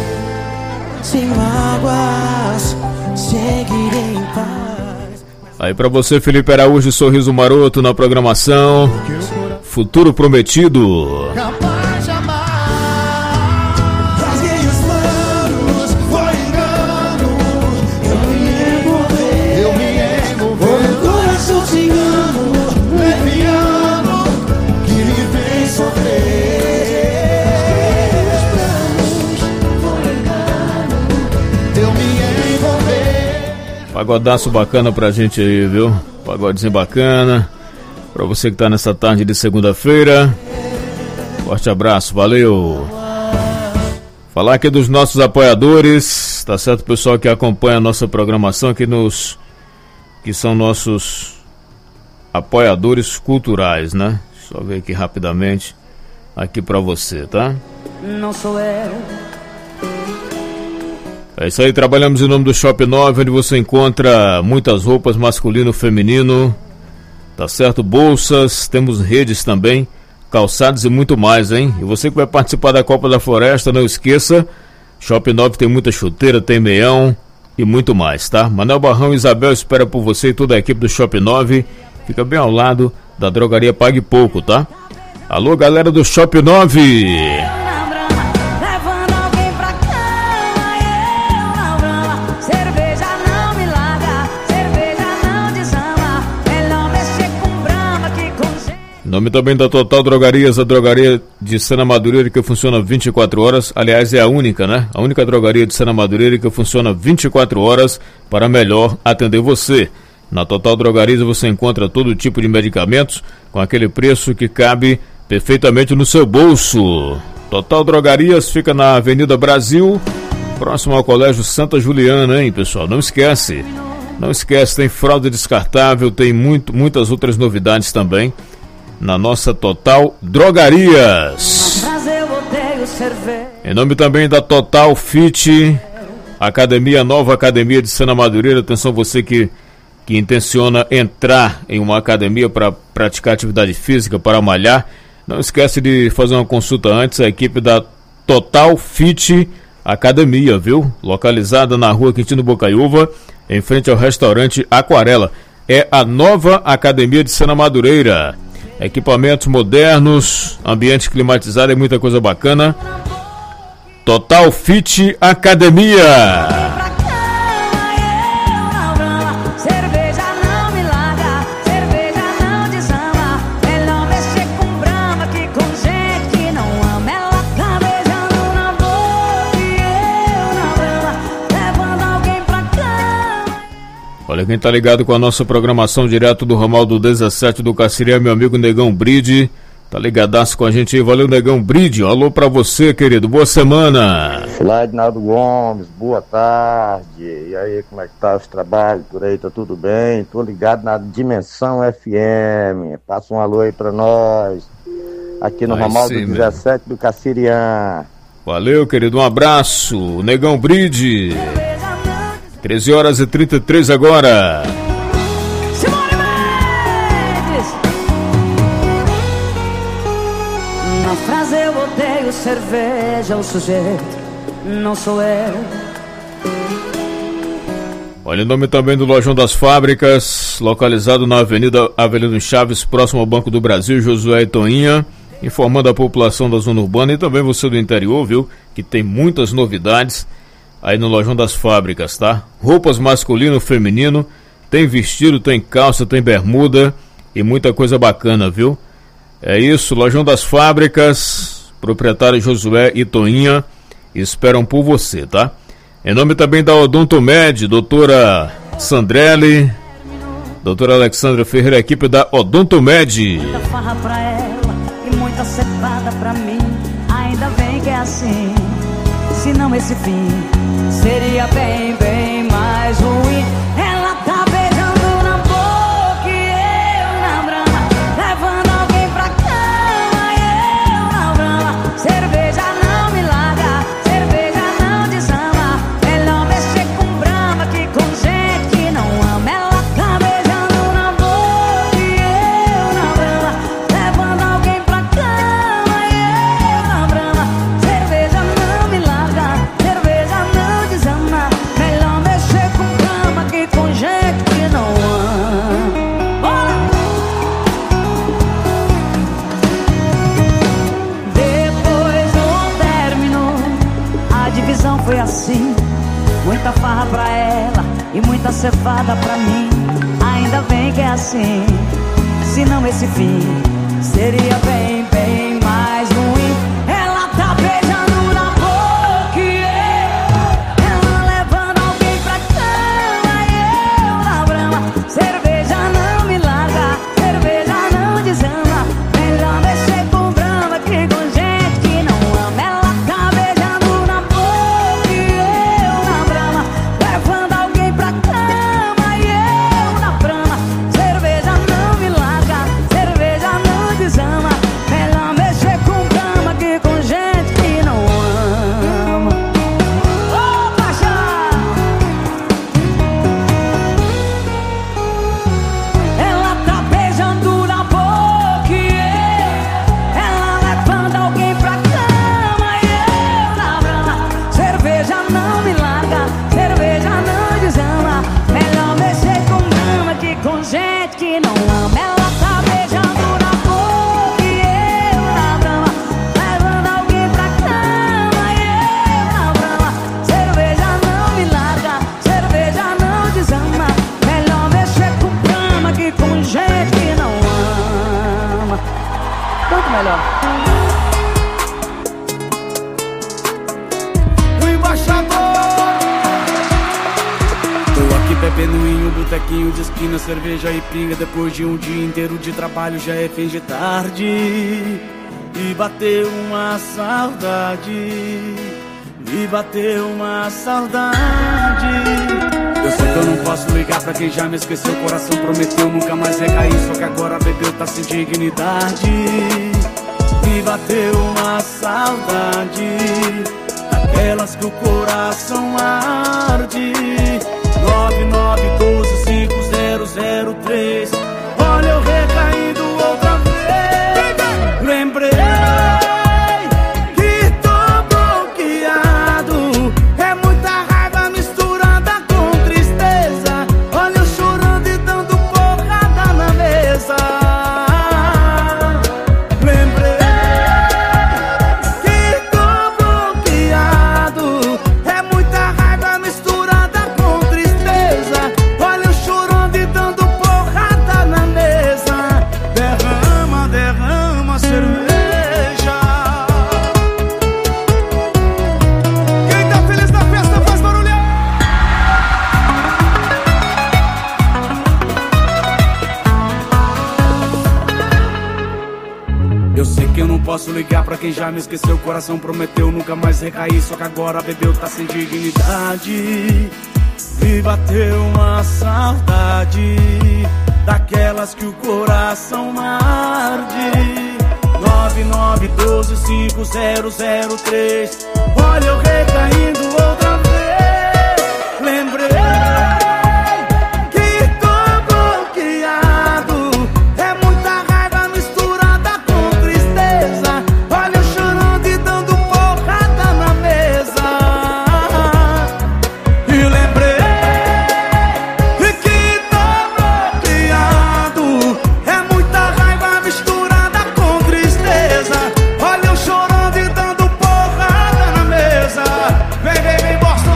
S13: Aí pra você, Felipe Araújo, Sorriso Maroto na programação. Futuro Prometido.
S5: Capaz de amar. Rasguei os planos, foi engano. Eu me envolvi, eu me envolvi. O meu coração cigano, leviano, que me fez sofrer. Os planos, foi engano. Eu me envolvi.
S13: Pagodaço bacana pra gente aí, viu? Pagodezinho bacana. Pra você que tá nessa tarde de segunda-feira. Forte abraço, valeu. Falar aqui dos nossos apoiadores, tá certo, pessoal que acompanha a nossa programação aqui nos... que são nossos apoiadores culturais, né? Só ver aqui rapidamente aqui pra você, tá?
S12: Não sou eu.
S13: É isso aí, trabalhamos em nome do Shop nove, onde você encontra muitas roupas masculino, feminino, tá certo? Bolsas, temos redes também, calçados e muito mais, hein? E você que vai participar da Copa da Floresta, não esqueça, Shop nove tem muita chuteira, tem meião e muito mais, tá? Manuel Barrão e Isabel espera por você e toda a equipe do Shop nove, fica bem ao lado da drogaria Pague Pouco, tá? Alô, galera do Shop nove! Nome também da Total Drogarias, a drogaria de Sena Madureira que funciona vinte e quatro horas, aliás é a única, né? A única drogaria de Sena Madureira que funciona vinte e quatro horas para melhor atender você. Na Total Drogarias você encontra todo tipo de medicamentos com aquele preço que cabe perfeitamente no seu bolso. Total Drogarias fica na Avenida Brasil, próximo ao Colégio Santa Juliana, hein, pessoal? Não esquece, não esquece, tem fralda descartável, tem muito, muitas outras novidades também na nossa Total Drogarias. Em nome também da Total Fit, academia, nova academia de Sena Madureira. Atenção você que, que intenciona entrar em uma academia para praticar atividade física, para malhar. Não esquece de fazer uma consulta antes, a equipe da Total Fit Academia, viu? Localizada na rua Quintino Bocaiúva, em frente ao restaurante Aquarela. É a nova academia de Sena Madureira. Equipamentos modernos, ambiente climatizado e muita coisa bacana. Total Fit Academia. Olha, quem tá ligado com a nossa programação direto do ramal do dezessete do Cassiri é meu amigo Negão Bride. Tá ligadaço com a gente aí, valeu Negão Bride. Alô pra você, querido, boa semana.
S19: Olá, Ednaldo Gomes, boa tarde. E aí, como é que tá os trabalhos por aí? Tá tudo bem? Tô ligado na Dimensão F M. Passa um alô aí pra nós. Aqui no aí ramal sim, do dezessete do Cassirian.
S13: Valeu, querido, um abraço. Negão Bride. treze horas e trinta e três agora.
S12: Simone Mendes. Na frase eu odeio cerveja, o sujeito não sou eu.
S13: Olha o nome também do Lojão das Fábricas, localizado na Avenida Avelino Chaves, próximo ao Banco do Brasil, Josué e Toinha, informando a população da zona urbana e também você do interior, viu, que tem muitas novidades aí no Lojão das Fábricas, tá? Roupas masculino, feminino, tem vestido, tem calça, tem bermuda e muita coisa bacana, viu? É isso, Lojão das Fábricas, proprietário Josué e Toinha, esperam por você, tá? Em nome também da Odontomed, doutora Sandrelli, doutora Alexandra Ferreira, equipe da Odontomed.
S12: Muita farra pra ela e muita cepada pra mim, ainda bem que é assim, se não esse fim seria bem, bem mais ruim. Ela tá beijando na boca e eu na brama, levando alguém pra cama e eu na brama. Cerveja não me larga, cerveja não desama, melhor mexer com brama que com gente que não ama. Ela tá beijando na boca e eu na brama, levando alguém pra cama e eu na brama. Cerveja não me larga, cerveja não desama, melhor mexer com brama
S20: e muita cevada pra mim. Ainda bem que é assim, senão esse fim seria bem, bem mais ruim. Ela tá beijando na boca e eu, ela levando alguém pra cama e eu na brama. Cerveja não me larga, cerveja não desama. Melhor mexer com brama que com gente que não ama. Ela tá beijando na boca e eu na brama, levando alguém pra cama e eu na brama. Cerveja não me larga, cerveja não desama. Melhor mexer com brama que com gente que não ama. Ô, paixão! Ela tá beijando na boca e eu, ela levando alguém pra cama e eu na brama. Cerveja não me larga, cerveja não desama. Melhor mexer com brama que com gente que não ama. Ela tá beijando na boca e eu na brama, levando alguém pra cama e eu na brama. Cerveja não me larga, cerveja não desama. Melhor mexer com brama que com gente que não ama. Muito melhor.
S21: O embaixador. Tô aqui bebendo em um botequinho de esquina, cerveja e pinga. Depois de um dia inteiro de trabalho já é fim de tarde e bateu uma saudade, me bateu uma saudade. Eu sei que eu não posso ligar pra quem já me esqueceu. O coração prometeu nunca mais recair, só que agora bebeu, tá sem dignidade. Me bateu uma saudade, aquelas que o coração arde. Nove nove um dois cinco zero zero três. Olha eu recaindo outra vez. Lembrei que tô bloqueado. É muita raiva misturada com tristeza. Olha eu chorando e dando porrada na mesa. Lembrei que tô bloqueado. É muita raiva misturada com tristeza. Olha eu chorando e dando porrada na mesa. Derrama, derrama cerveja. Quem tá feliz na festa faz barulho. Eu sei que eu não posso ligar pra quem já me esqueceu. O coração prometeu nunca mais recair, só que agora bebeu, tá sem dignidade. Me bateu uma saudade, daquelas que o coração arde. Nove nove um dois cinco zero zero três. Olha eu recaindo outra vez. Lembrei que tô bloqueado. É muita raiva misturada com tristeza. Olha eu chorando e dando porrada na mesa. E lembrei que tô bloqueado. É muita raiva misturada com tristeza. Olha eu chorando e dando porrada na mesa. Vem, vem, vem, Boston.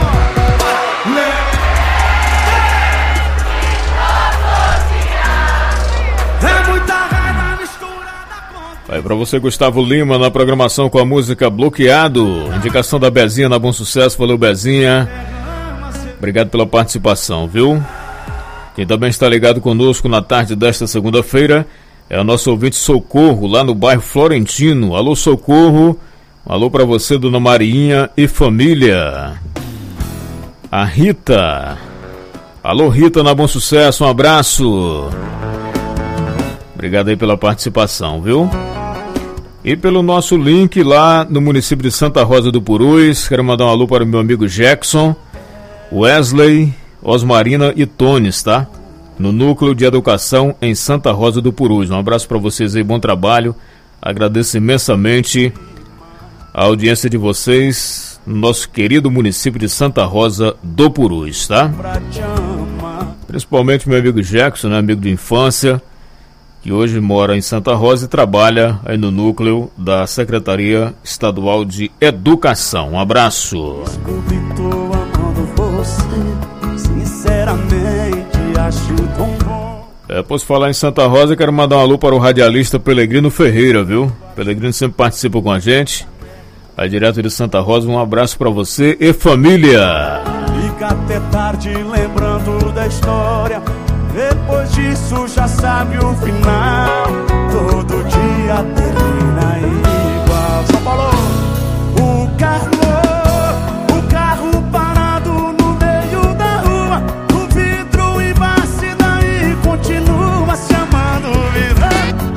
S21: É muita raiva misturada.
S13: Vai pra você, Gustavo Lima, na programação com a música Bloqueado. Indicação da Bezinha na Bom Sucesso. Valeu, Bezinha. Obrigado pela participação, viu? Quem também está ligado conosco na tarde desta segunda-feira é o nosso ouvinte Socorro, lá no bairro Florentino. Alô, Socorro. Alô pra você, dona Marinha e família. A Rita. Alô, Rita, na Bom Sucesso. Um abraço. Obrigado aí pela participação, viu? E pelo nosso link lá no município de Santa Rosa do Purus. Quero mandar um alô para o meu amigo Jackson, Wesley, Osmarina e Tones, tá? No Núcleo de Educação em Santa Rosa do Purus. Um abraço para vocês aí, bom trabalho. Agradeço imensamente a audiência de vocês no nosso querido município de Santa Rosa do Purus, tá? Principalmente meu amigo Jackson, né? Amigo de infância, que hoje mora em Santa Rosa e trabalha aí no núcleo da Secretaria Estadual de Educação. Um abraço.
S21: Desculpe, tô amando você.
S15: Sinceramente acho tão bom.
S13: É, posso falar em Santa Rosa, quero mandar um alô para o radialista Pelegrino Ferreira, viu? Pelegrino sempre participa com a gente. Aí direto de Santa Rosa, um abraço para você e família.
S15: Fica até tarde lembrando da história. Depois disso já sabe o final. Todo dia termina igual. São Paulo, o carro, o carro parado no meio da rua. O vidro embaixo daí continua se amando, vida.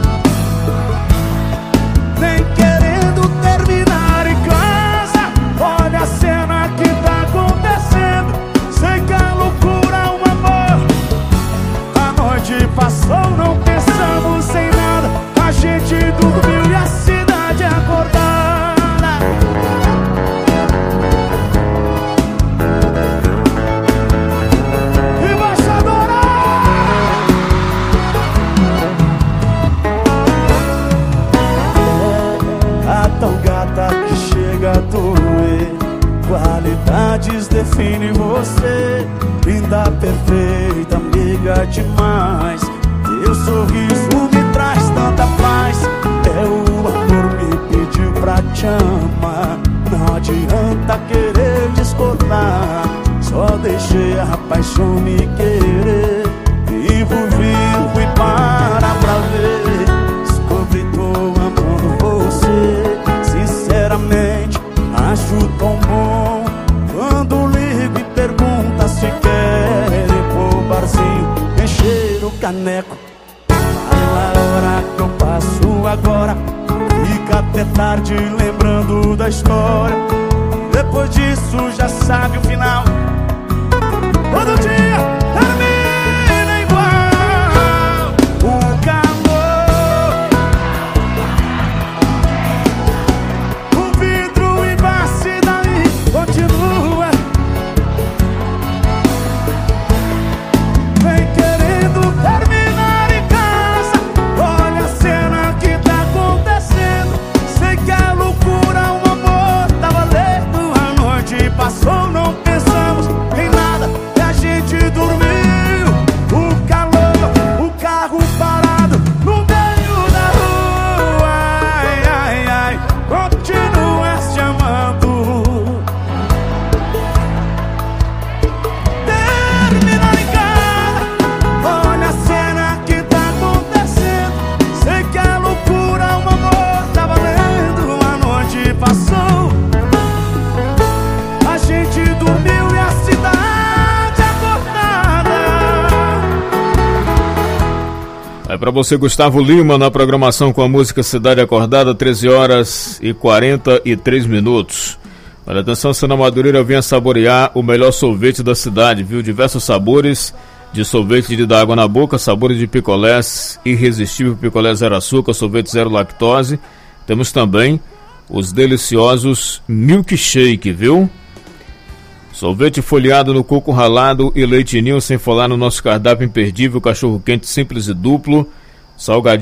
S15: Nem querendo terminar em casa. Olha a cena que tá acontecendo. Sei que é loucura, um amor. A noite passou, não pensamos em nada. A gente dormiu e a cidade acordada. Embaixadora! A tão gata que chega a doer. Qualidades define você. Linda, perfeita, amiga demais. Teu sorriso me traz tanta paz. É o amor me pediu pra te amar. Não adianta querer discordar. Só deixei a paixão me querer. Vivo, vivo e para pra ver. Descobri, tô amando você. Sinceramente, acho tão bom quando ligo e pergunta se quer ir pro barzinho, encher o caneco. Fala a hora que eu passo agora. Fica até tarde lembrando da história. Depois disso já sabe o final. Todo dia termina igual. O calor, o vidro embaixo daí continua. Vem querendo terminar em casa. Olha a cena que tá acontecendo. Sei que é loucura, um amor tá valendo. A noite passou, não pensamos em nada. E a gente dormiu. O calor, o carro parado no meio da rua. Ai, ai, ai, continua te amando. Termina em casa. Olha a cena que tá acontecendo. Sei que é loucura, um amor tá valendo. A noite passou, a gente dormiu e a cidade acordada.
S13: É para você, Gustavo Lima, na programação com a música Cidade Acordada, treze horas e quarenta e três minutos. Olha, atenção, se na Madureira venha saborear o melhor sorvete da cidade, viu? Diversos sabores de sorvete de dar água na boca, sabores de picolés, irresistível picolé zero açúcar, sorvete zero lactose. Temos também os deliciosos milkshake, viu? Sorvete folheado no coco ralado e leite ninho sem falar no nosso cardápio imperdível, cachorro quente simples e duplo, salgadinho